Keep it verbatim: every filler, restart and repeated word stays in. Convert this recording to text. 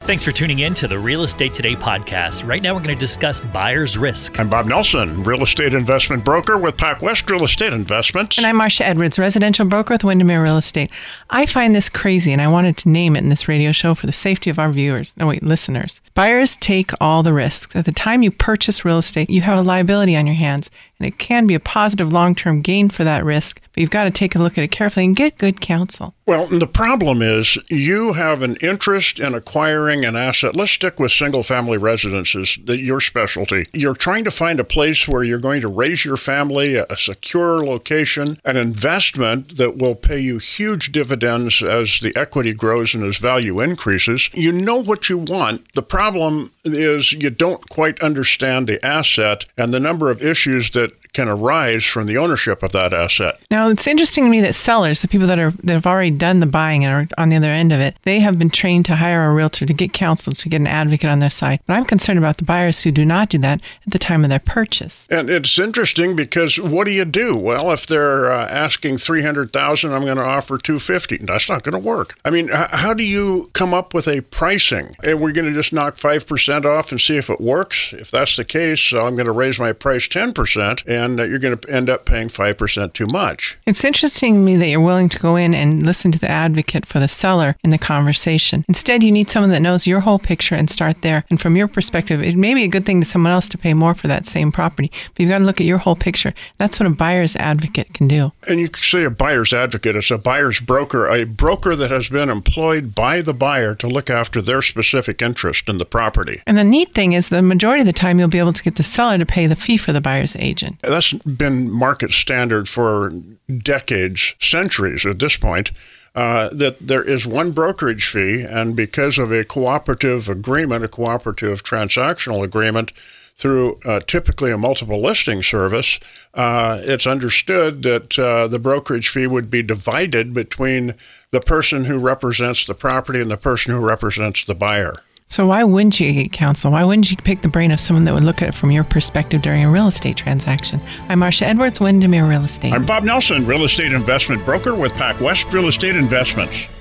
Thanks for tuning in to the Real Estate Today podcast. Right now, we're going to discuss buyer's risk. I'm Bob Nelson, real estate investment broker with PacWest Real Estate Investments. And I'm Marcia Edwards, residential broker with Windermere Real Estate. I find this crazy, and I wanted to name it in this radio show for the safety of our viewers. No, wait, listeners. Buyers take all the risks. At the time you purchase real estate, you have a liability on your hands, and it can be a positive long-term gain for that risk, but you've got to take a look at it carefully and get good counsel. Well, the problem is you have an interest in acquiring an asset. Let's stick with single-family residences, your specialty. You're trying to find a place where you're going to raise your family, a secure location, an investment that will pay you huge dividends as the equity grows and as value increases. You know what you want. The problem is you don't quite understand the asset and the number of issues that can arise from the ownership of that asset. Now, it's interesting to me that sellers, the people that are that have already done the buying and are on the other end of it, they have been trained to hire a realtor to get counsel, to get an advocate on their side. But I'm concerned about the buyers who do not do that at the time of their purchase. And it's interesting because what do you do? Well, if they're uh, asking three hundred thousand dollars, I'm going to offer two hundred fifty thousand dollars. That's not going to work. I mean, h- how do you come up with a pricing? And we're going to just knock five percent off and see if it works? If that's the case, so I'm going to raise my price ten percent, and and you're going to end up paying five percent too much. It's interesting to me that you're willing to go in and listen to the advocate for the seller in the conversation. Instead, you need someone that knows your whole picture and start there. And from your perspective, it may be a good thing to someone else to pay more for that same property, but you've got to look at your whole picture. That's what a buyer's advocate can do. And you can say a buyer's advocate is a buyer's broker, a broker that has been employed by the buyer to look after their specific interest in the property. And the neat thing is the majority of the time, you'll be able to get the seller to pay the fee for the buyer's agent. That's been market standard for decades, centuries at this point, uh, that there is one brokerage fee, and because of a cooperative agreement, a cooperative transactional agreement, through uh, typically a multiple listing service, uh, it's understood that uh, the brokerage fee would be divided between the person who represents the property and the person who represents the buyer. So why wouldn't you get counsel? Why wouldn't you pick the brain of someone that would look at it from your perspective during a real estate transaction? I'm Marcia Edwards, Windermere Real Estate. I'm Bob Nelson, real estate investment broker with PacWest Real Estate Investments.